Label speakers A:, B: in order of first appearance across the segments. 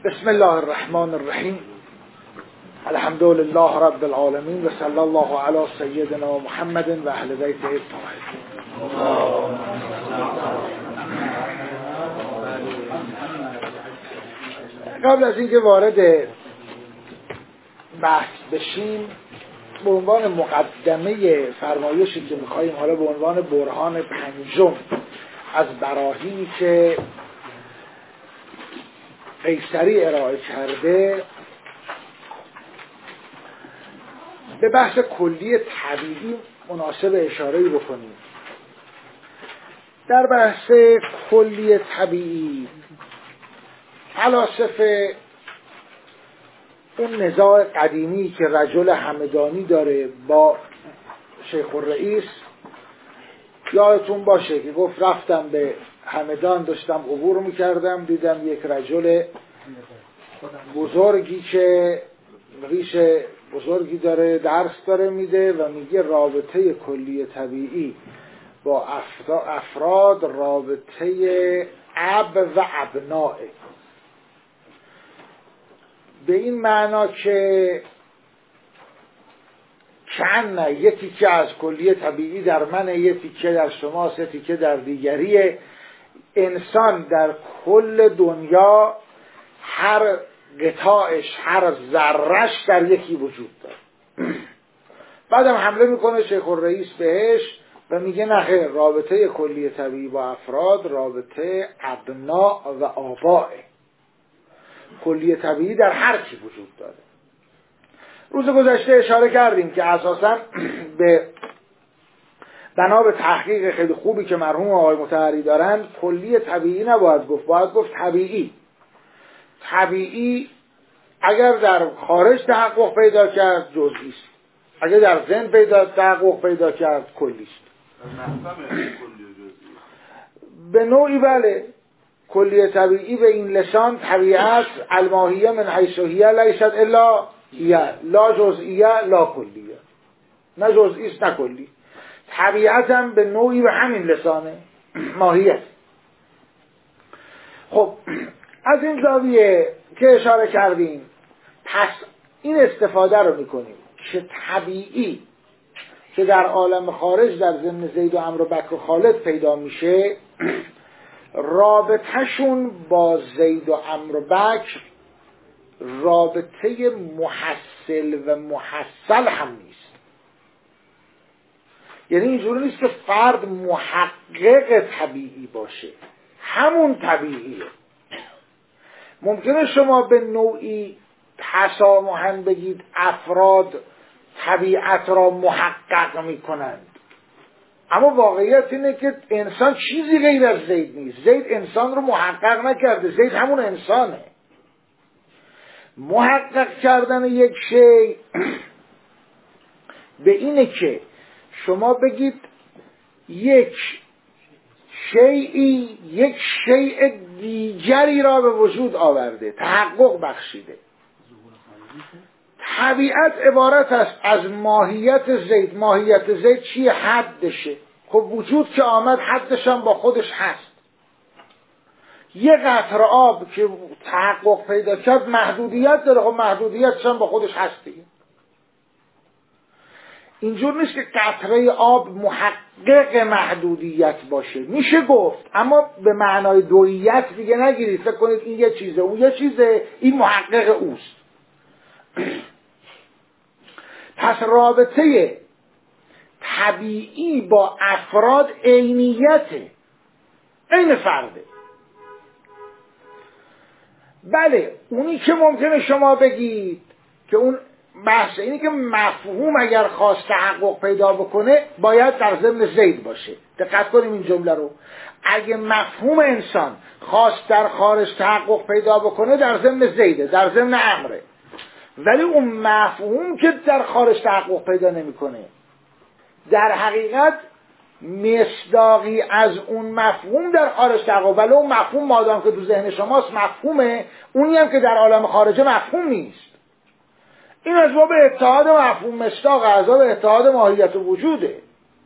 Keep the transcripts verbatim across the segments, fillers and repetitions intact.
A: بسم الله الرحمن الرحیم. الحمد لله رب العالمین و صلی الله علی سیدنا محمد و اهل بیت الطاهرین. قبل از اینکه وارد بحث بشیم، به عنوان مقدمه فرمایشی که می‌خوایم حالا به عنوان برهان پنجم از براهینی که قیصری ارائه کرده، به بحث کلی طبیعی مناسب اشاره‌ای بکنیم. در بحث کلی طبیعی فلاسفه اون نزاع قدیمی که رجل همدانی داره با شیخ الرئیس، یادتون باشه که گفت رفتم به همدان، داشتم عبور میکردم، دیدم یک رجل بزرگی که ریش بزرگی داره درس داره میده و میگه رابطه کلی طبیعی با افراد رابطه اب و ابناه، به این معنا که کن یه تیکه از کلی طبیعی در من، یه تیکه در شماست، یه تیکه در دیگریه. انسان در کل دنیا هر قطاعش، هر ذرهش در یکی وجود داره. بعدم حمله میکنه شیخ الرئیس بهش و میگه نه، رابطه کلی طبیعی با افراد رابطه ابناء و آباء. کلی طبیعی در هر کی وجود داره. روز گذشته اشاره کردیم که اساساً به بنا به تحقیق خیلی خوبی که مرحوم آقای مطهری دارن، کلی طبیعی نباید گفت، باید گفت طبیعی. طبیعی اگر در خارج تحقق پیدا کرد جزئی است، اگر در ذهن پیدا تحقق پیدا کرد کلی است. به نوعی بله، کلی طبیعی به این لسان طبیعت الماهیه من حیث هی لیست الا هی، لا جزئیه لا کلیه، نه جزئی است نه کلی. طبیعت هم به نوعی به همین لسانه، ماهیت. خب از این زاویه که اشاره کردیم، پس این استفاده رو میکنیم که طبیعی که در عالم خارج در ضمن زید و عمرو و بکر و خالد پیدا میشه، رابطهشون با زید و عمرو و بکر رابطه محصل و محصل هم نیست. یعنی اینجوری نیست که فرد محقق طبیعی باشه، همون طبیعیه. ممکنه شما به نوعی تسامحاً بگید افراد طبیعت را محقق میکنند، اما واقعیت اینه که انسان چیزی غیر از زید نیست. زید انسان رو محقق نکرده، زید همون انسانه. محقق کردن یک شی به اینه که شما بگید یک شیئی یک شیء دیگری را به وجود آورده، تحقق بخشیده. طبیعت عبارت است از ماهیت زید. ماهیت زید چیه؟ حدشه. خب وجود که آمد حدش هم با خودش هست. یه قطره آب که تحقق پیدا کرد محدودیت داره، خب محدودیتش هم با خودش هست دیگه. اینجور نیست که قطره آب محقق محدودیت باشه، میشه گفت، اما به معنای دوییت دیگه نگیرید، فکر کنید این یه چیزه اون یه چیزه، این محقق اوست. پس رابطه طبیعی با افراد عینیته، عین فرده. بله، اونی که ممکنه شما بگید که اون بحث اینی که مفهوم اگر خواست تحقق پیدا بکنه باید در ضمن زید باشه. دقت کنیم این جمله رو. اگه مفهوم انسان خواست در خارج تحقق پیدا بکنه در ضمن زیده، در ضمن امره. ولی اون مفهوم که در خارج تحقق پیدا نمیکنه، در حقیقت مصداقی از اون مفهوم در خارج تحقق، ولی اون مفهوم مادام که تو ذهن شماست مفهومه، اونی هم که در عالم خارجه مفهوم نیست. این از باب اتحاد مفهوم مصداق، از باب اتحاد ماهیت و وجوده.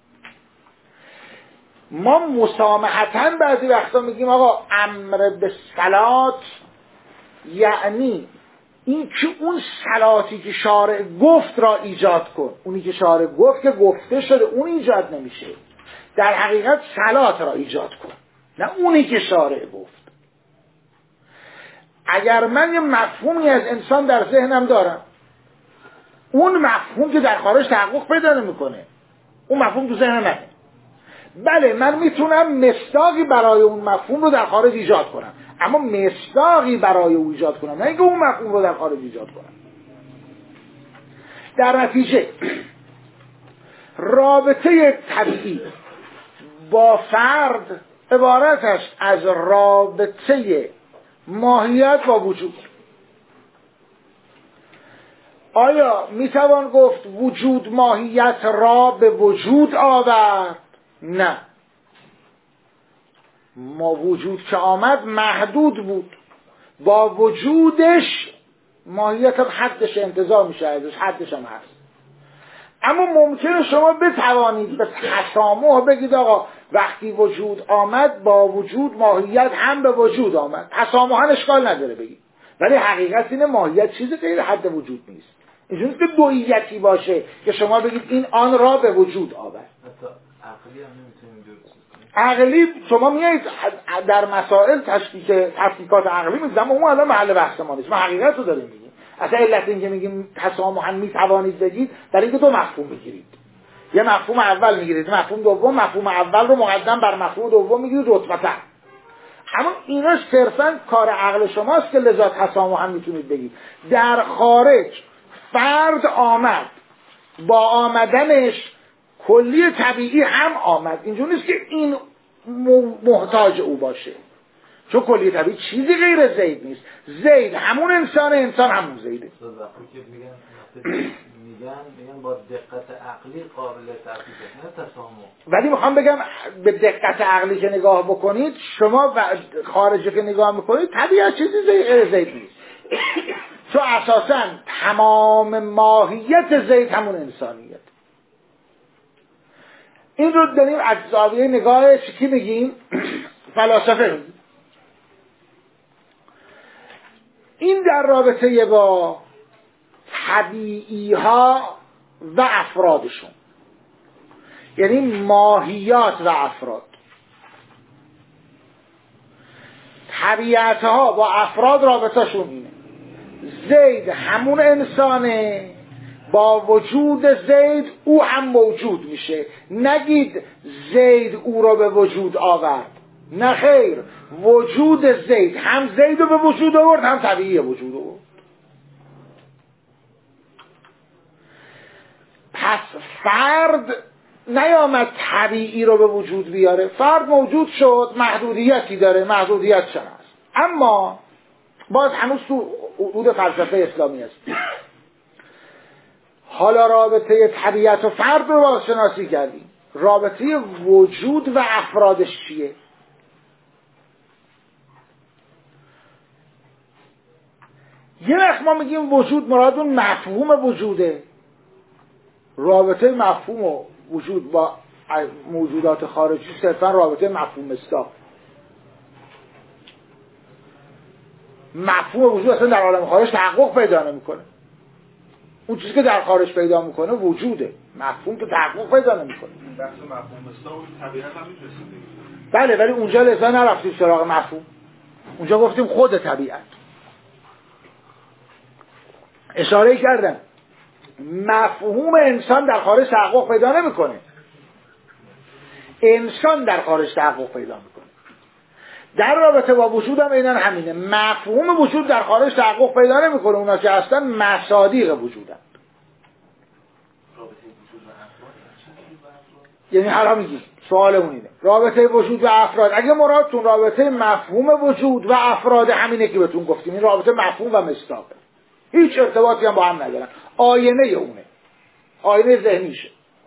A: ما مسامحتاً بعضی وقتا میگیم آقا امر به صلات یعنی این که اون صلاتی که شارع گفت را ایجاد کن، اونی که شارع گفت که گفته شده اون ایجاد نمیشه، در حقیقت صلات را ایجاد کن، نه اونی که شارع گفت. اگر من یه مفهومی از انسان در ذهنم دارم، اون مفهوم که در خارج تحقق پیدا نمیکنه، اون مفهوم تو ذهن منه، بله من میتونم مصداقی برای اون مفهوم رو در خارج ایجاد کنم، اما مصداقی برای او ایجاد کنم، نه اینکه اون مفهوم رو در خارج ایجاد کنم. در نتیجه رابطه طبیعی با فرد عبارت است از رابطه ماهیت با وجود. آیا میتوان گفت وجود ماهیت را به وجود آورد؟ نه. ما وجود که آمد محدود بود، با وجودش ماهیت هم حدش انتزاع میشه ازش، حدش هم هست. اما ممکنه شما بتوانید به تسامح بگید آقا وقتی وجود آمد با وجود ماهیت هم به وجود آمد، تسامحاً اشکال نداره بگید، ولی حقیقت اینه ماهیت چیزی غیر حد وجود نیست. اینجوری که دوییتی باشه که شما بگید این آن را به وجود آورد.
B: عقلی هم نمیتونیم درست کنیم.
A: عقلی شما میایید در مسائل تشکیک تفکیکات عقلی میگید، اما اون الان محل بحث ما نیست، ما حقیقت رو داریم میگیم. اصلا علت این که میگیم تسامحاً میتوانید بگید در اینکه دو مفهوم بگیرید، یه مفهوم اول میگیرید، مفهوم دوم، مفهوم اول رو مقدم بر مفهوم دوم میگیرید رتبتاً. اما اینا صرفاً کار عقل شماست که لذا تسامحاً میتونید بگید. در خارج فرد آمد، با آمدنش کلی طبیعی هم آمد. اینجور نیست که این محتاج او باشه، چون کلی طبیعی چیزی غیر زید نیست. زید همون انسان، انسان همون زیده.
B: وقتی که میگن میگن میگن با دقت عقلی قابل تفکیک، نه تسامح.
A: ولی میخوام بگم به دقت عقلی که نگاه بکنید شما و خارجی که نگاه میکنید طبیعت چیزی غیر زید نیست، چون اساساً تمام ماهیت زید همون انسانیت. این رو داریم از زاویه نگاه کی میگیم؟ فلاسفه میگیم. این در رابطه با طبیعی ها و افرادشون، یعنی ماهیات و افراد. طبیعت ها با افراد رابطهشون اینه، زید همون انسانه، با وجود زید او هم موجود میشه. نگید زید او را به وجود آورد، نه خیر، وجود زید هم زید رو به وجود آورد هم طبیعی وجود آورد. پس فرد نیامد طبیعی رو به وجود بیاره، فرد موجود شد، محدودیتی داره، محدودیت شناس، اما باز هنوز تو حدود فلسفه اسلامی است. حالا رابطه طبیعت و فرد رو بازشناسی کردیم، رابطه وجود و افرادش چیه؟ یه وقت ما میگیم وجود مراد اون مفهوم وجوده، رابطه مفهوم و وجود با موجودات خارجی صرفا رابطه مفهوم مصداق. مفهوم وجود اصلا در عالم خارج تحقق پیدا نمیکنه، اون چیزی که در خارج پیدا میکنه وجوده، مفهوم که تحقق پیدا نمیکنه.
C: بحث مفهوم مصداق طبیعت هم می‌رسیم.
A: بله، ولی اونجا لذا نرفتیم سراغ مفهوم، اونجا گفتیم خود طبیعت. اشاره کردم مفهوم انسان در خارج تحقق پیدا نمیکنه، انسان در خارج تحقق پیدا میکنه. در رابطه با وجود هم اینن همینه، مفهوم وجود در خارج تحقق پیدا نمیکنه، اونا که اصلا مصادیق وجودن. یعنی حالا میگیم سوالمون اینه، رابطه وجود و افراد، اگه مرادتون رابطه مفهوم وجود و افراد همینه که بهتون گفتیم، این رابطه مفهوم و مصداقه، هیچ ارتباطی هم با هم ندارن، آینه اونه، آینه ذهنیشه.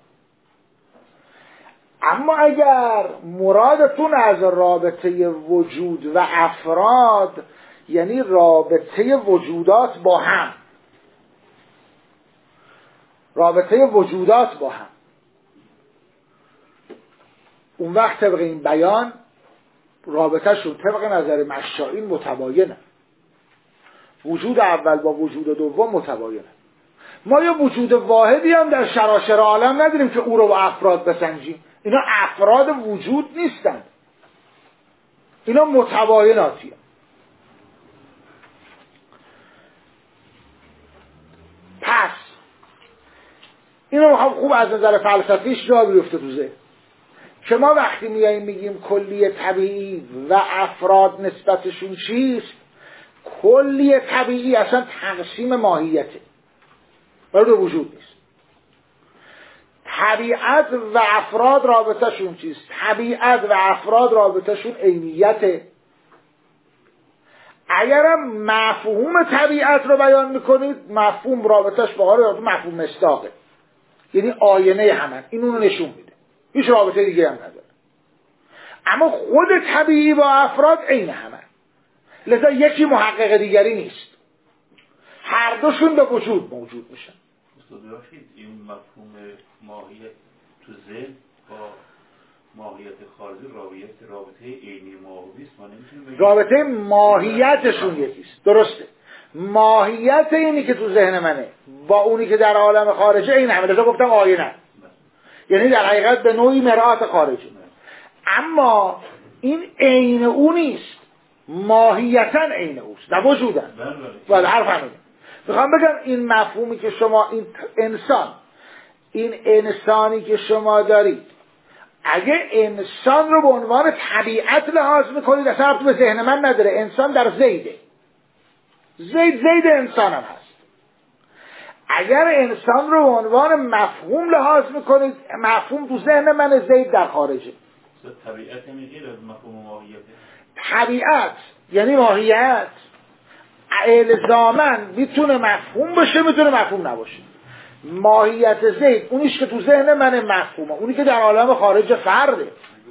A: اما اگر مرادتون از رابطه وجود و افراد یعنی رابطه وجودات با هم، رابطه وجودات با هم، اون وقت طبق این بیان رابطهشون طبق نظر مشایخ متباینه. وجود اول با وجود دوم متباینه. ما یه وجود واحدی هم در شراشر عالم نداریم که او رو با افراد بسنجیم. اینا افراد وجود نیستن، اینا متبایناتی هم. پس اینو میخوام خوب از نظر فلسفیش جا بیفته تو ذهن که ما وقتی میاییم میگیم کلی طبیعی و افراد نسبتشون چیست، کلی طبیعی اصلا تقسیم ماهیته، وارد وجود نیست. طبیعت و افراد رابطهشون چیست؟ طبیعت و افراد رابطهشون عینیته. اگرم مفهوم طبیعت رو بیان میکنید، مفهوم رابطهش با مفهوم مصداقه، یعنی آینه همن، این اونو نشون میده، هیچ رابطه دیگه هم نداره. اما خود طبیعی با افراد عین همن، لذا یکی محقق دیگری نیست، هر دوشون به وجود موجود میشن.
D: استاد ببخشید این مفهوم ماهیت تو ذهن با ماهیت خارجی رابطه رابطه عینی ماهوی است، ما نمیتونیم
A: رابطه ماهیتشون یکیست. درسته، ماهیت اینی که تو ذهن منه با اونی که در عالم خارجه این همه، لذا گفتم آینه، یعنی در حقیقت به نوعی مرآت خارجی. اما این عین او نیست، ماهیتاً عین اوست، نه وجوداً. ولی حرف همینه. میخوام بگم این مفهومی که شما، این انسان، این انسانی که شما دارید، اگه انسان رو به عنوان طبیعت لحاظ میکنید اصلا ربطی به ذهن من نداره. انسان در زیده، زید زید انسان هم هست. اگر انسان رو به عنوان مفهوم لحاظ میکنید، مفهوم تو ذهن من، زید در خارجه.
D: طبیعت میگه از مفهوم ماهیت.
A: طبیعت یعنی ماهیت الزاماً میتونه مفهوم باشه، میتونه مفهوم نباشه. ماهیت زید اونیش که تو ذهن من مفهومه، اونی که در عالم خارج فرده،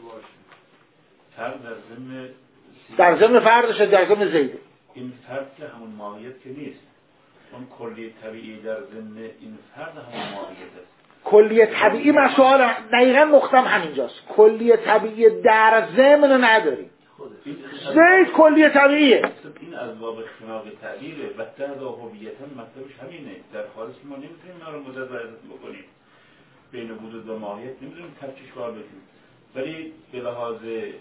D: فرد در ضمن
A: در ضمن فردشه، در ضمن زیده.
D: این فرد که همون ماهیت که نیست، اون کلی طبیعی در ضمن این فرد همون ماهیت است.
A: کلی طبیعی من سوال دقیقا نقطم همینجاست، کلی طبیعی در ضمن نداریم. زید کلی طبیعیه.
D: این از باب خناق تعبیره و تهدا هویتا مطلبش همینه. در خارج ما نمیتونیم اینا رو متضاد بکنیم، بین وجود و ماهیت نمیتونیم تفکیک کار بکنیم، ولی به لحاظ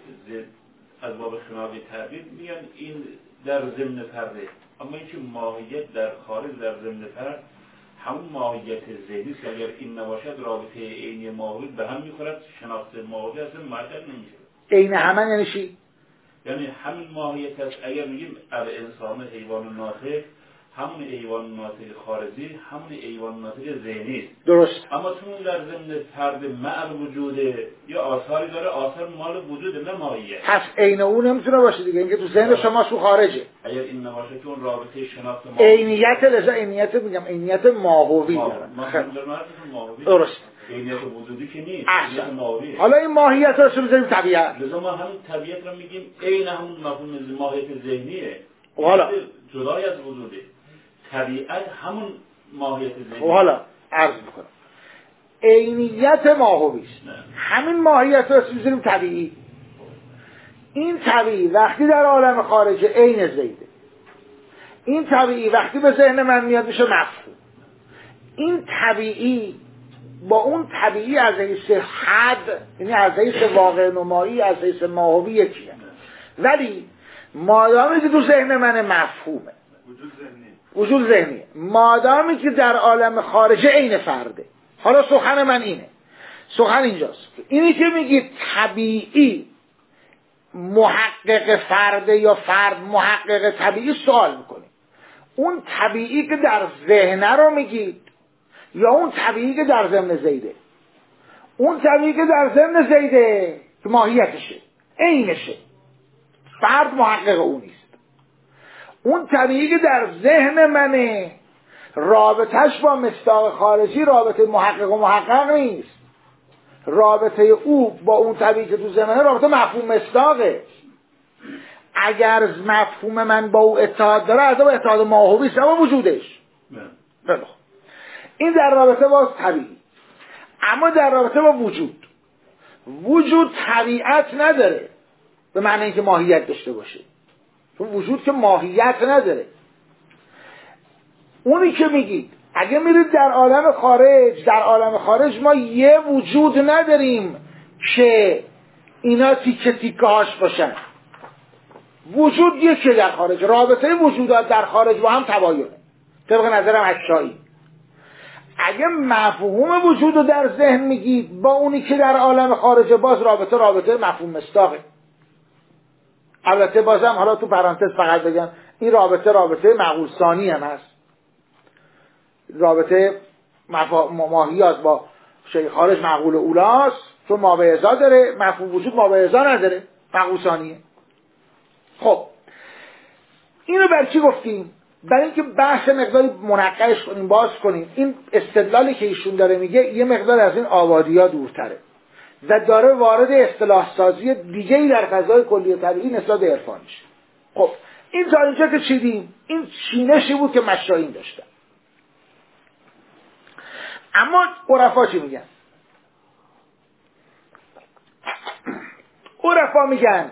D: از باب خناق تعبیر میگن این در ضمن فرده. اما اینکه ماهیت در خارج در ضمن فرد همون ماهیت ذهنی است که اگر این نباشد رابطه عینی ماهوی به هم میخورد، شناخت ماهوی اصلا معطل نمیشه.
A: عین همن یعنی چی؟
D: یعنی همین ماهیت است. اگر میگیم الانسان حیوان ناطق، همون حیوان ناطق خارجی همون حیوان ناطق ذهنی است.
A: درست.
D: اما چون در ضمن فرد مع وجوده یا آثاری داره، آثار مال وجود نه ماهیت.
A: پس عین او نمیتونه باشه دیگه، اینکه تو ذهن شما تو خارجه.
D: اگر این نباشه که اون رابطه شناخت ماهوی
A: عینیت، لذا عینیت میگم عینیت ماهوی داره. درست.
D: عینیت وجودی که نیست،
A: عینیت
D: ماهوی.
A: حالا این ماهیت رو چه بزنیم؟ طبیعت.
D: لذا ما همون طبیعت رو میگیم عین همون مفهوم ماهیت ذهنیه.
A: حالا
D: جدای از وجوده. طبیعت همون ماهیت ذهنی.
A: حالا عرض میکنم عینیت ماهوی است. همین ماهیت رو بزنیم طبیعی. این طبیعی وقتی در عالم خارجه عین زیده، این طبیعی وقتی به ذهن من میاد میشه مفهوم. این طبیعی با اون طبیعی از حیث حد، یعنی از حیث واقع نمایی، از حیث ماهوی یکیه، ولی مادامی که تو ذهن من مفهومه،
C: وجود ذهنی،
A: وجود ذهنی، مادامی که در عالم خارجه عین فرده. حالا سخن من اینه، سخن اینجاست، اینی که میگی طبیعی محقق فرده یا فرد محقق طبیعی، سوال میکنی اون طبیعی که در ذهن رو میگید یا اون طبیعی که در ضمن زیده؟ اون طبیعی که در ضمن زیده که ماهیتشه، عینشه، فرد محقق اون نیست. اون طبیعی که در ذهن منه، رابطش با مصداق خارجی رابطه محقق و محقق نیست، رابطه او با اون طبیعی که تو ذهن منه رابطه مفهوم مصداقه. اگر مفهوم من با او اتحاد داره، از با اتحاد ماهوی است، اما وجودش نه. این در رابطه با طبیعی. اما در رابطه با وجود، وجود طبیعت نداره به معنی اینکه ماهیت داشته باشه، چون وجود که ماهیت نداره. اونی که میگید اگه میرید در عالم خارج، در عالم خارج ما یه وجود نداریم که اینا تیکه تیکه هاش باشن. وجود یکی در خارج، رابطه وجودات در خارج با هم تباینه طبق نظرم اشعری. اگه مفهوم وجود رو در ذهن میگید با اونی که در عالم خارج، باز رابطه رابطه مفهوم مصداقه. البته بازم حالا تو پرانتز فقط بگم این رابطه رابطه معقول ثانی هم هست. رابطه مفا... ماهیات با شیء خارج معقول اولاست، چون مابعضا داره، مفهوم وجود مابعضا نداره، معقول ثانیه. خب اینو بر چی گفتیم؟ برای اینکه بحث مقداری منقش کنیم، باز کنیم. این استدلالی که ایشون داره میگه یه مقدار از این آبادی‌ها دورتره و داره وارد اصطلاح سازی دیگه‌ای در فضای کلی طبیعی نسبت به عرفان میشه. خب این تا اینجا که چیدیم، این چینشی بود که مشایین داشتن. اما عرفا چی میگن؟ عرفا میگن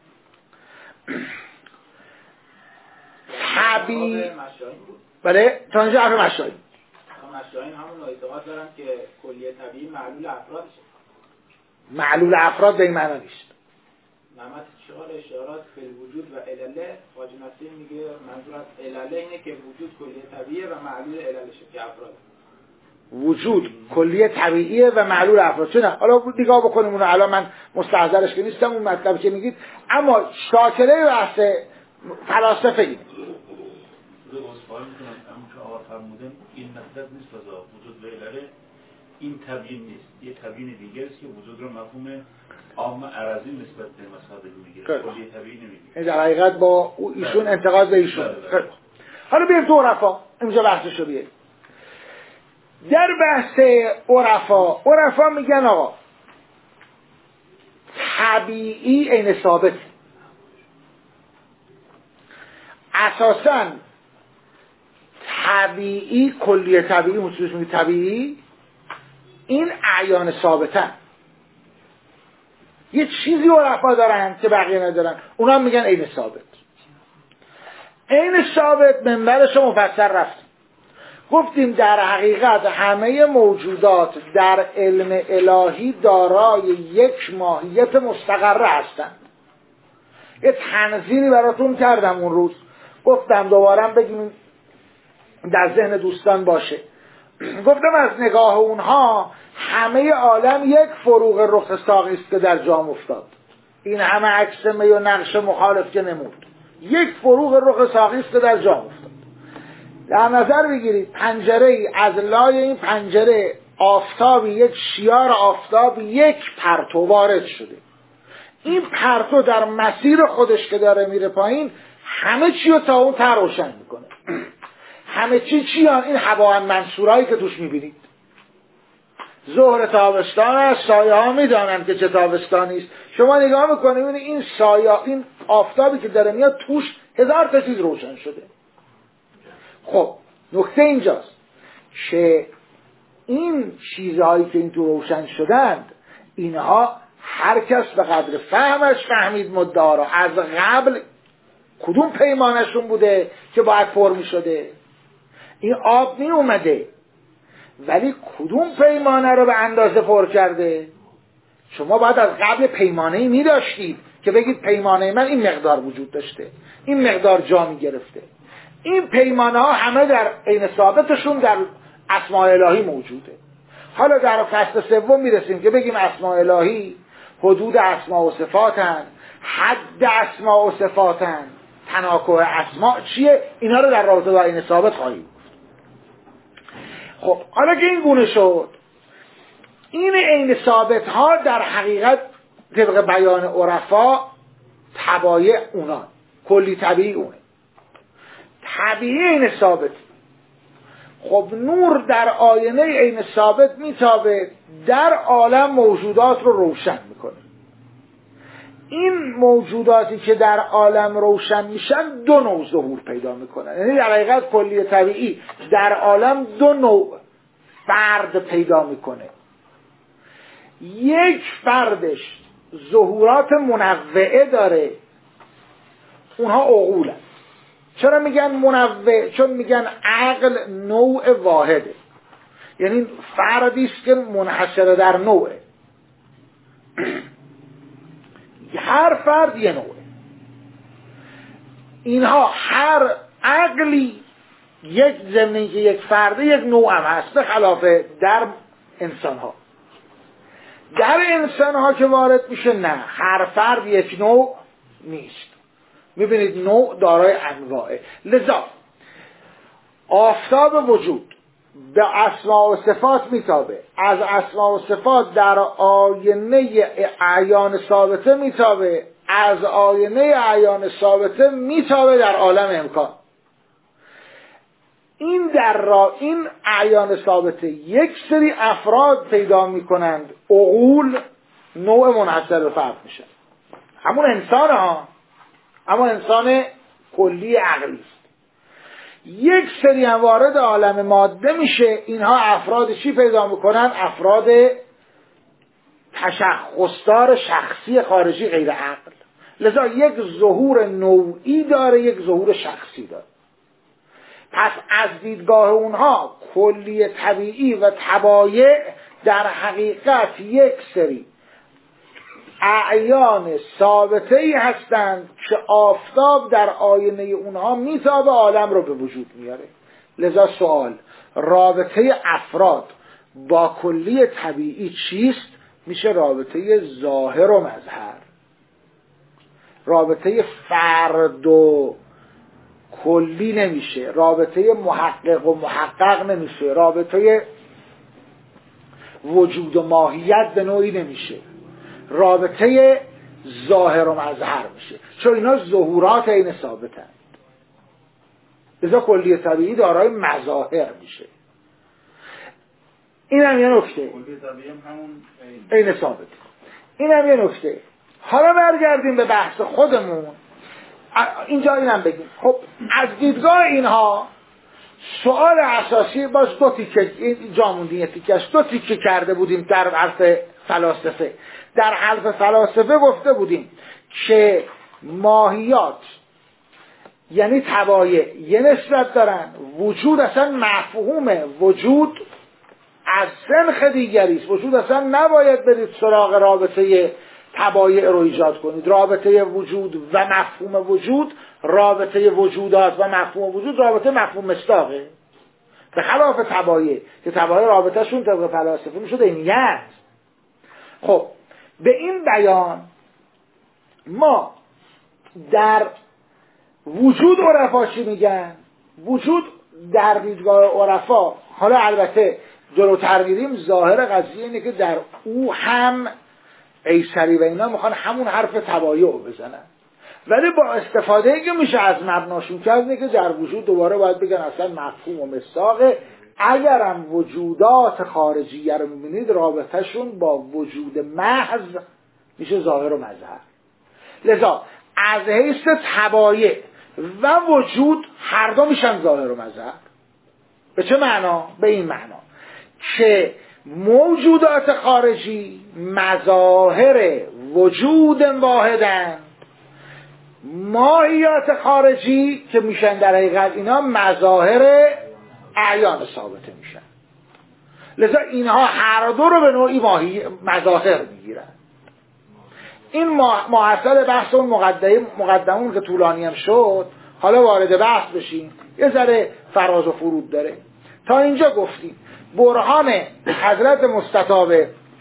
A: طبیعی. بله تا اینجا عرف مشایین.
B: مشایین همون اعتقاد دارن که کلیه طبیعی معلول افراد شه.
A: معلول افراد به این معنی نیست.
B: نعمت شغال اشارات به وجود و علله، حاجی نصیر میگه منظور از علله اینه که وجود کلیه طبیعیه و معلول علله شه که افراد.
A: وجود کلیه طبیعیه و معلول افراد. چه نه؟ حالا نگاه بکنیم اونو، الان من مستحضرش که نیستم اون مطلبی که میگید، اما شاکله بحث فلاسفه اینه.
D: اصفهان میکنم همون که آقا فرمودن این مطلب نیست فضا وجود و علله، این تبیین نیست، یه تبیین دیگه است که وجود رو مفهوم عام عرضی نسبت به مسائل میگیره، کلیه طبیعی نمیگیره.
A: در حقیقت با ایشون انتقاد به ایشون. حالا بریم تو عرفا، اینجا بحثش رو بیاریم. در بحث عرفا، عرفا میگن آقا طبیعی عین ثابت، اساساً طبیعی کلیه طبیعی مطلوبش میگه طبیعی، این اعیان ثابتن. یه چیزی عرفا دارن که بقیه ندارن، اونا میگن عین ثابت. عین ثابت منبرش رو مفصل رفتیم، گفتیم در حقیقت همه موجودات در علم الهی دارای یک ماهیت مستقره هستند. یه تنظیمی براتون کردم اون روز، گفتم دوبارم بگیم در ذهن دوستان باشه. گفتم از نگاه اونها همه عالم یک فروغ رخ ساقی است که در جام افتاد. این همه عکس می و نقش مخالف که نمود، یک فروغ رخ ساقی است که در جام افتاد. در نظر بگیرید پنجره ای، از لای این پنجره آفتابی، یک شیار آفتاب، یک پرتو وارد شده. این پرتو در مسیر خودش که داره میره پایین همه چی رو تا اون تر روشن میکنه. همه چی چیان؟ این هوان منصورایی که توش میبینید. ظهر تابستان است، سایه ها میدانند که چه تابستانی است. شما نگاه میکنید ببینید این سایه، این آفتابی که داره میاد توش هزار تا چیز روشن شده. خب نکته اینجاست که این چیزهایی که این تو روشن شدند، اینها هر کس به قدر فهمش فهمید مدعا را. از قبل کدوم پیمانشون بوده که باید پر می شده؟ این آب می اومده، ولی کدوم پیمانه رو به اندازه پر کرده؟ شما باید از قبل پیمانه‌ای می داشتید که بگید پیمانه من این مقدار وجود داشته، این مقدار جا می گرفته. این پیمانه ها همه در عین ثابتشون در اسماء الهی موجوده. حالا در فصل سوم میرسیم که بگیم اسماء الهی حدود اسماء و صفاتن، حد اسماء و صفاتن، تناکح اسماء چیه، اینا رو در رابطه با عین ثابت خواهیم. خب حالا که این گونه شد، این عین ثابت ها در حقیقت طبق بیان عرفا تبایع اونا، کلی طبیعی اونه، طبیعی عین ثابت. خب نور در آینه عین ثابت میتابه، در عالم موجودات رو روشن میکنه. این موجوداتی که در عالم روشن میشن دو نوع ظهور پیدا میکنن. یعنی در حقیقت کلی طبیعی در عالم دو نوع فرد پیدا میکنه. یک فردش ظهورات منوعه داره، اونها عقولن. چرا میگن منوع؟ چون میگن عقل نوع واحده، یعنی فردی است که منحصر در نوعه، هر فرد یه نوعه. اینها هر عقلی یک ضمن که یک فرد یک نوع هم هست، به خلاف در انسان ها. در انسان ها که وارد میشه نه، هر فرد یک نوع نیست. میبینید نوع دارای انواعه. لذا آفتاب وجود به اسماء و صفات میتابه، از اسماء و صفات در آینه اعیان ثابته میتابه، از آینه اعیان ثابته میتابه در عالم امکان. این در را این اعیان ثابته یک سری افراد پیدا میکنند، عقول نوع منحصر به فرد میشه، همون انسان ها، اما انسان کلی عقلی است. یک سری هم وارد عالم ماده میشه، اینها افراد چی پیدا میکنن؟ افراد تشخصدار شخصی خارجی غیر عقل. لذا یک ظهور نوعی داره، یک ظهور شخصی داره. پس از دیدگاه اونها کلی طبیعی و تبایع در حقیقت یک سری اعیان ثابته ای هستند که آفتاب در آینه اونها میتابه، عالم رو به وجود میاره. لذا سوال رابطه افراد با کلی طبیعی چیست؟ میشه رابطه ظاهر و مظهر. رابطه فرد و کلی نمیشه، رابطه محقق و محقق نمیشه، رابطه وجود و ماهیت به نوعی نمیشه، رابطه ظاهر و مظهر میشه، چون اینا ظهورات عین ثابتند. لذا کلی طبیعی دارای مظاهر میشه. این هم یه نکته،
C: کلی طبیعی هم همون
A: عین ثابته. این هم یه نکته. حالا برگردیم به بحث خودمون. اینجا اینم بگیم. خب از دیدگاه اینها سوال اساسی باز دو تیکه، این جا موندین یه تیکش، دو تیکه کرده بودیم در حرف فلاسفه. در حرف فلاسفه گفته بودیم که ماهیات یعنی تبایع یه نسبت دارن، وجود اصلا مفهوم وجود از سنخ دیگری است. وجود اصلا نباید برید سراغ رابطه تبایع رو ایجاد کنید. رابطه وجود و مفهوم وجود، رابطه وجودات و مفهوم وجود رابطه مفهوم مصداقه، به خلاف تبایع که تبایع رابطهشون طبق فلاسفه میشد عینیت. خب به این بیان ما در وجود عرفا چی میگن؟ وجود در دیدگاه عرفا، حالا البته جلوتر میریم ظاهر قضیه اینه که در او هم قیصری و اینا میخوان همون حرف تبایع بزنن، ولی با استفاده که میشه از مبناشون کرد اینه که در وجود دوباره باید بگن اصلا مفهوم و مصداقه. اگرم وجودات خارجی رو میبینید رابطهشون با وجود محض میشه ظاهر و مظهر. لذا از حیث تبایع و وجود هر دو میشن ظاهر و مظهر. به چه معنا؟ به این معنا که موجودات خارجی مظاهر وجود واحدن، ماهیات خارجی که میشن در حقیقت اینا مظاهر اعیان ثابته میشن. لذا اینها هر دو رو به نوعی ماهی مظاهر میگیرن. این محصل بحث اون مقدمون که طولانی هم شد. حالا وارد بحث بشیم، یه ذره فراز و فرود داره. تا اینجا گفتیم برهان حضرت مستطاب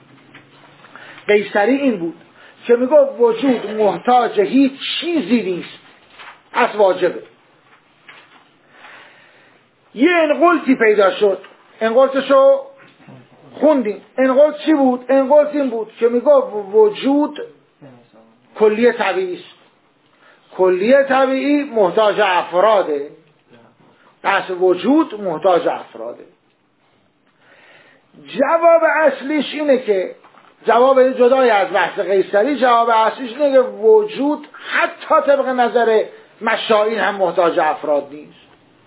A: قیصری این بود که میگه وجود محتاج هیچ چیزی نیست، پس واجبه. یه انقلتی پیدا شد، انقلتشو خوندیم. انقلت چی بود؟ انقلت این بود که میگه وجود کلیه طبیعی است، کلیه طبیعی محتاج افراده، پس وجود محتاج افراده. جواب اصلیش اینه که جواب جدای از بحث قیصری، جواب اصلیش اینه که وجود حتی طبق نظر مشائین هم محتاج افراد نیست.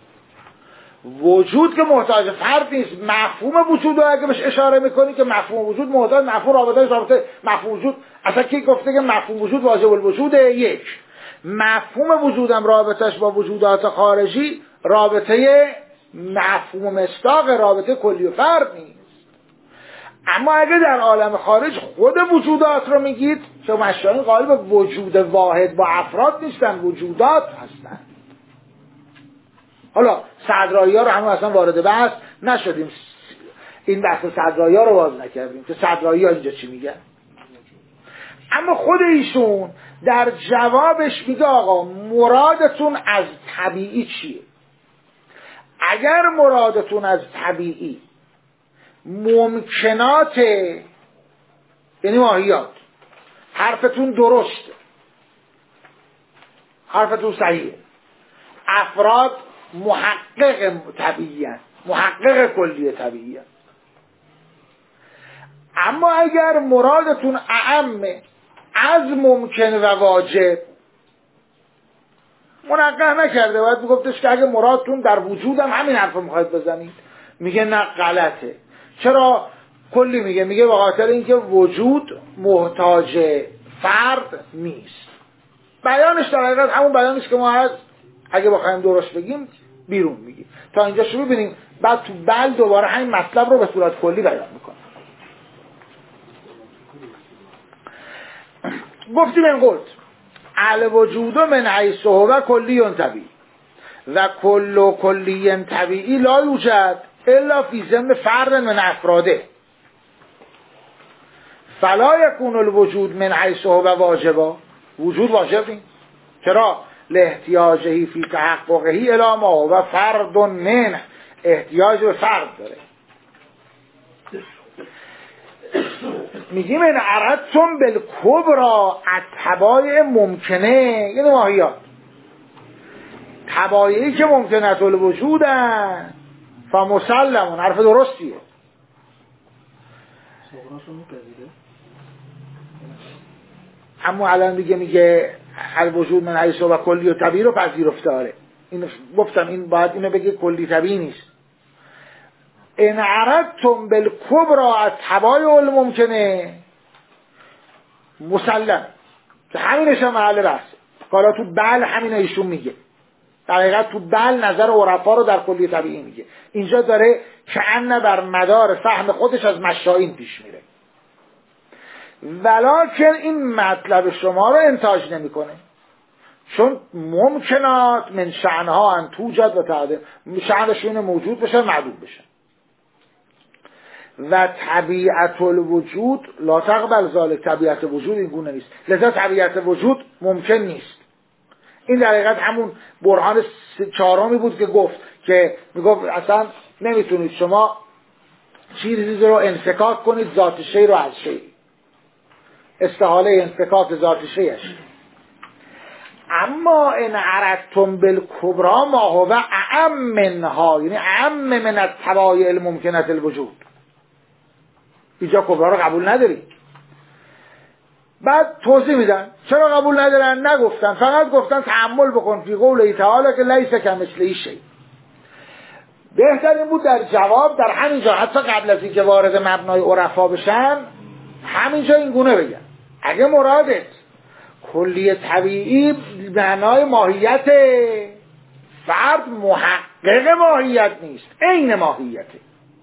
A: وجود که محتاج فرد نیست. مفهوم وجود رو اگه بهش اشاره میکنی که مفهوم وجود محتاج مفهوم رابطه رابطه مفهوم وجود، اصلا کی گفته که مفهوم وجود واجب الوجوده؟ یک. مفهوم وجودم رابطش با وجودات خارجی رابطه مفهوم مصداق، رابطه کلی و فرد نیست. اما اگه در عالم خارج خود وجودات رو میگید که مشایخ قائل به وجود واحد با افراد نیستن، وجودات هستن. حالا صدرایی ها رو همون اصلا وارد بحث نشدیم، این بحث صدرایی ها رو باز نکردیم که صدرایی ها اینجا چی میگن. اما خود ایشون در جوابش میگه آقا مرادتون از طبیعی چیه؟ اگر مرادتون از طبیعی ممکنات یعنی ماهیات، حرفتون درسته، حرفتون صحیحه، افراد محقق طبیعی هست، محقق کلی طبیعی هست. اما اگر مرادتون اعمه از ممکن و واجب، منقح نکرده، باید میگفتش که اگه مرادتون در وجودم همین حرف میخواید بزنید، میگه نه غلطه. چرا؟ کلی میگه میگه به خاطر اینکه وجود محتاج فرد نیست. بیانش در حقیقت همون بیانش که ما از اگه بخوایم درست بگیم بیرون میگیم. تا اینجا شروع ببینیم، بعد تو بل دوباره همین مطلب رو به صورت کلی بیان میکنه. گفتیم این قلت الوجود من حیث هو کلی طبیعی و کل کلی طبیعی لا یوجد الا فی ضمن فرد من افراده فلا یکون الوجود من حیث هو واجبا. وجود واجب نیست. چرا؟ لاحتیاجه فی تحققه الی ما هو فرد منه، احتیاج به فرد داره. میگیم این اردتم بالکبرى الطبایع ممکنه، یعنی ماهیات طبایعی که ممکنه الوجودن فمسلمون، حرف درستیه. اما الان دیگه میگه الوجود من حیث و کلی و طبیعی رو پذیرفته. آره این گفتم، این باید اینو بگه کلی طبیعی نیست. ان اردتم بالکبرى الطبایع الممکنه مسلم، که همینش هم محل بحثه. حالا تو بل همین ایشون میگه، در حقیقت تو بل نظر عرفا رو در کلی طبیعی میگه. اینجا داره کأن بر مدار فهم خودش از مشائین پیش میره، ولکن این مطلب شما رو انتاج نمیکنه، چون ممکنات من شأنها ان توجد و تعدم، شأنشون موجود بشن معدوم بشن. و طبیعت الوجود لا تقبل ذلك، طبیعت وجود این گونه نیست، لذا طبیعت وجود ممکن نیست. این در حقیقت همون برهان چهارمی بود که گفت که میگفت اصلا نمیتونید شما چیزی رو انفکاک کنید ذات شی رو از شی، استحاله انفکاک ذات شیش. اما ان اردتم بالکبرى ما هو اعم منها، یعنی اعم من الطبایع الممکنه الوجود. اینجا کبرا رو قبول نداری. بعد توضیح میدن چرا قبول ندارن. نگفتن، فقط گفتن تأمل بکن فی قوله تعالی که لیس کمثله شیء. بهترین بود در جواب در همینجا، حتی قبل از اینکه وارد مبنای عرفا بشن، همینجا این گونه بگن اگه مرادت کلی طبیعی معنای ماهیت فرد محقق ماهیت نیست، عین ماهیته.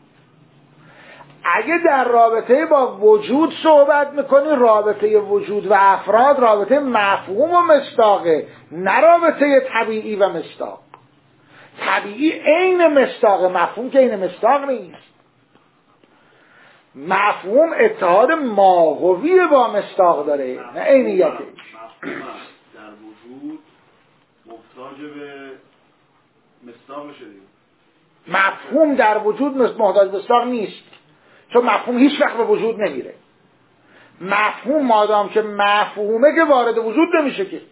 A: اگه در رابطه با وجود صحبت میکنی، رابطه وجود و افراد رابطه مفهوم و مصداقه، نه رابطه طبیعی و مصداق. طبیعی عین مصداق، مفهوم که عین مصداق نیست. مفهوم اتحاد ماهوی با مصداق داره، نه عینیتش.
C: مفهوم در وجود محتاج به مصداق شدیم.
A: مفهوم در وجود محتاج به مصداق نیست، چون مفهوم هیچ وقت به وجود نمیره. مفهوم مادام که مفهومه که وارد وجود نمیشه که.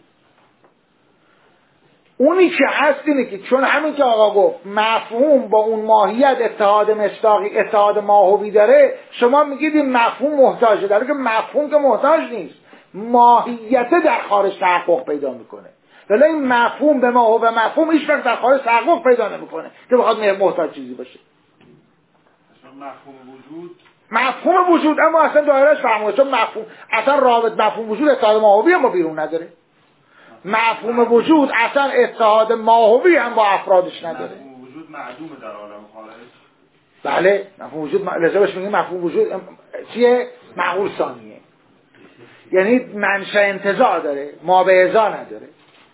A: اونی که هست اینه که چون همین که آقا گفت مفهوم با اون ماهیت اتحاد مصداقی، اتحاد ماهوی داره، شما میگید این مفهوم محتاجه، در حالی که مفهوم که محتاج نیست، ماهیت در خارج تحقق پیدا میکنه. ولی این مفهوم به ماهو و مفهوم هیچ وقت در خارج تحقق پیدا نمیکنه که بخواد محتاج چیزی باشه.
C: مفهوم وجود
A: مفهوم وجود اما اصلا دایرهش فهمه، چون مفهوم اصلا رابط مفهوم وجود اتحاد ماهوی ما بیرون نداره. مفهوم وجود اصلا اتحاد ماهوی هم با افرادش نداره.
C: مفهوم وجود معدوم در عالم خارج.
A: بله مفهوم وجود م... لذا بهش میگیم مفهوم وجود چیه؟ معقول ثانیه، یعنی منشأ انتزاع داره، ما به ازا نداره.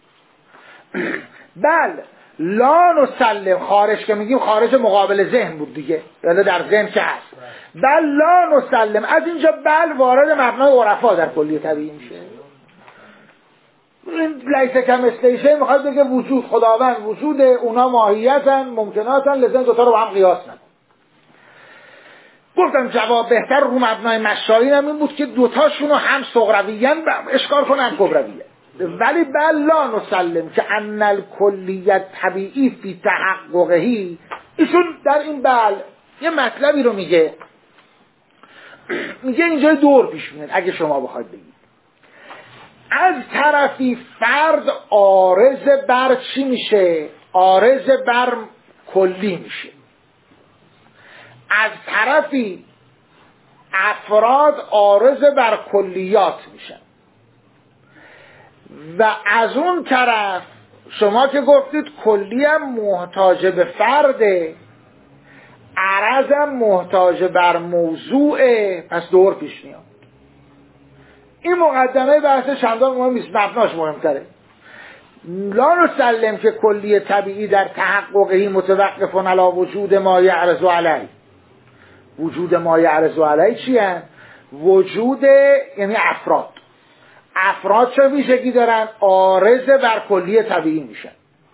A: بله لا نسلم، خارج که میگیم خارج مقابل ذهن بود دیگه، یعنی در ذهن که هست. بل لا نسلم، از اینجا بل وارد مبنای عرفا در کلیه طبیعی میشه. این لیسه کمثلیه میخواد بگه وجود خداوند، وجود اونا ماهیتن، ممکناتن، لذا دوتا رو با هم قیاس نکن. گفتم جواب بهتر رو مبنای مشایی هم این بود که دوتاشون رو هم صغرویین اشکال کنن کبرویین. ولی بل لا نسلم که ان الکلیت طبیعی فی تحققهی، ایشون در این بل یه مطلبی رو میگه، میگه اینجا دور پیش میاد. اگه شما بخواید بگید از طرفی فرد عارض بر چی میشه؟ عارض بر کلی میشه. از طرفی افراد عارض بر کلیات میشن. و از اون طرف شما که گفتید کلی هم محتاج به فرده، عرض هم محتاج بر موضوعه، پس دور پیش میاد. این مقدمه بحث چندان مهم نیست، مبناش مهمتره. لا نسلم که کلی طبیعی در تحققی متوقف علی وجود ما یعرض علیه. وجود ما یعرض علیه چیه؟ وجود یعنی افراد. افراد چه ویژگی دارن؟ عارض بر کلی طبیعی میشن.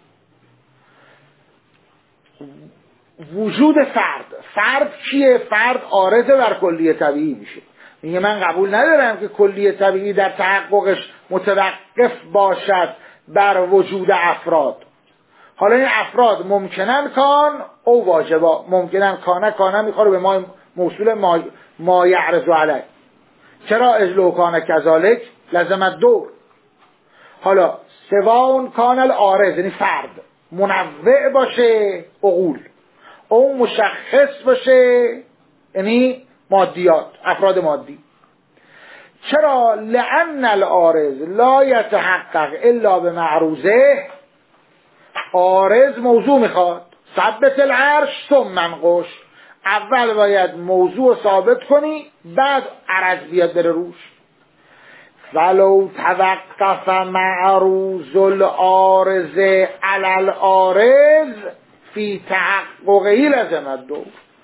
A: وجود فرد، فرد کیه؟ فرد عارض بر کلی طبیعی میشه. میگه من قبول ندارم که کلی طبیعی در تحققش متوقف باشد بر وجود افراد. حالا این افراد ممکنن کان او واجبا، ممکنن کانه کانه میخوره به ما موصول ما, ما یعرض علیه. چرا؟ اجلو کانه کذالک لازمت دور. حالا سواون کانل عارض یعنی فرد منوع باشه عقول، او مشخص باشه یعنی مادیات، افراد مادی. چرا؟ لأن العارض لا یتحقق الا به معروضه. عارض موضوع میخواد، ثبت العرش ثم منقش. اول باید موضوع ثابت کنی، بعد عرض بیاد بره روش. ولو توقف معروض العارض علی العارض فی تحققی لازمت دو.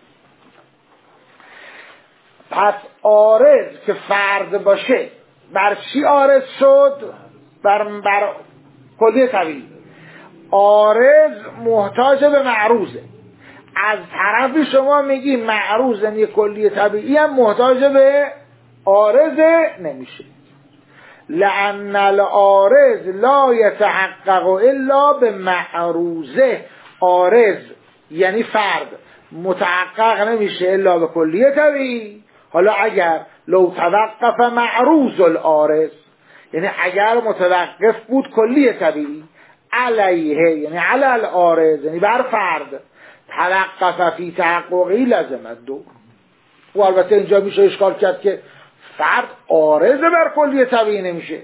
A: پس عارض که فرد باشه بر چی عارض شد؟ بر, بر کلی طبیعی. عارض محتاج به معروضه. از طرفی شما میگی معروض یعنی کلی طبیعی هم محتاج به عارض نمیشه. لأن العارض لا یتحقق الا به معروضه. عارض یعنی فرد متحقق نمیشه الا به کلی طبیعی. حالا اگر لو توقف معروض العارض، یعنی اگر متوقف بود کلی طبیعی علیه یعنی علی العارض یعنی بر فرد، توقف فی تحققی لازمت دو. و البته اینجا میشه اشکال کرد که فرد عارض بر کلی طبیعی نمیشه.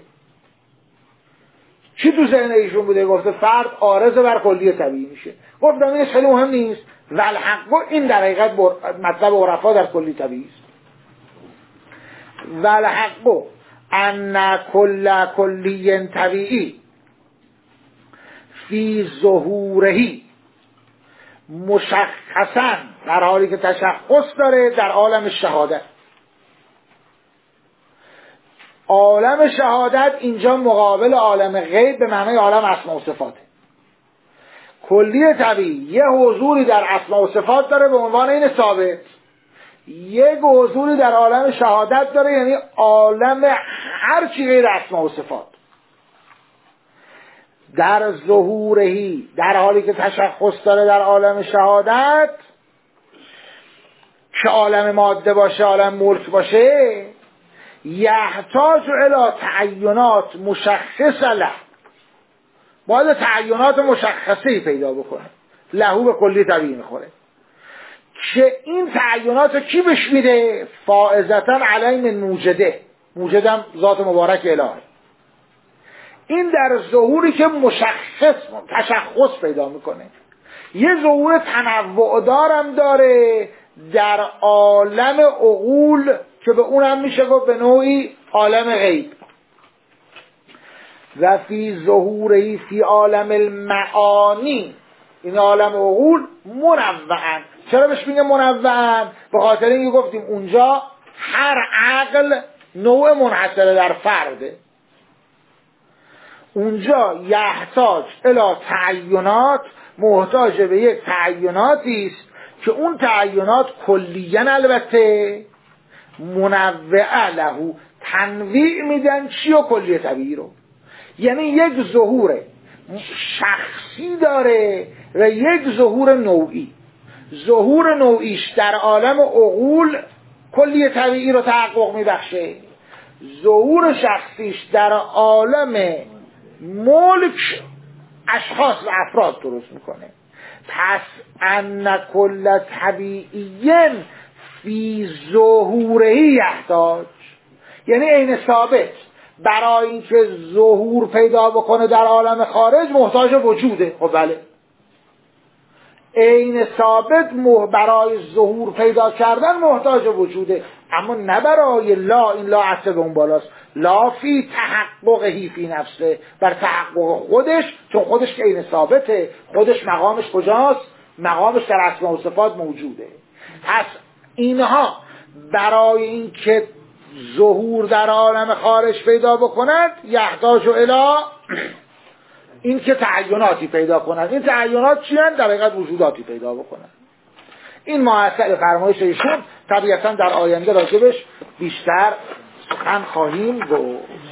A: چی تو ذهن ایشون بوده؟ گفته فرد عارض بر کلی طبیعی میشه. گفتم این خیلی مهم نیست. والحق این در حقیقت مطلب عرفا در کلی طبیعی است. والحق ان کل کلی طبیعی فی ظهورهی مشخصا، در حالی که تشخص داره، در عالم شهادت. عالم شهادت اینجا مقابل عالم غیب به معنای عالم اسماء و صفاته. کلی طبیعی یه حضوری در اسماء و صفات داره به عنوان این ثابت، یک حضوری در عالم شهادت داره یعنی عالم هر چی غیر اسماء و صفات. در ظهورهی، در حالی که تشخص داره در عالم شهادت، که عالم ماده باشه، عالم ملک باشه، یحتاج الی تعینات مشخصه له، باید تعینات مشخصه‌ای پیدا بکنه، لهو به کلی طبیعی میخوره، که این تعینات کی بهش میده؟ فائزتن علی من موجده. موجدم ذات مبارک الهی. این در ظهوری که مشخص تشخص پیدا میکنه. یه ظهور تنوع دارم داره در عالم عقول که به اونم میشه گفت به نوعی عالم غیب. و فی ظهوری فی عالم المعانی، این عالم عقول منوعاً. چرا بهش میگه منوعاً؟ به خاطر اینکه گفتیم اونجا هر عقل نوع منحصر در فرده، اونجا یحتاج الی تعینات، محتاج به یک تعیناتی است که اون تعینات کلیاً البته منوعه له، تنویع میدن چی و کلیه طبیعی رو. یعنی یک ظهور شخصی داره و یک ظهور نوعی. ظهور نوعیش در عالم عقول کلیه طبیعی رو تحقق میبخشه، ظهور شخصیش در عالم ملک اشخاص و افراد درست میکنه. پس ان کل طبیعی فی ظهوره یحتاج، یعنی عین ثابت برای اینکه ظهور پیدا بکنه در عالم خارج محتاج وجوده. خب بله، عین ثابت برای ظهور پیدا کردن محتاج وجوده، اما نه برای لا. این لا عطف به اون بالاست. لا فی تحققهی فی نفسه، بر تحقق خودش، چون خودش که عین ثابته، خودش مقامش کجاست؟ مقامش در اسماء و صفات موجوده. پس اینها برای اینکه ظهور در عالم خارج پیدا بکند یحتاج الی این که تعیناتی پیدا کنند. این تعینات چی هستند؟ در حقیقت وجوداتی پیدا بکنند. این مؤثر فرمایش ایشون طبیعتا در آینده راجبش بیشتر سخن خواهیم گفت.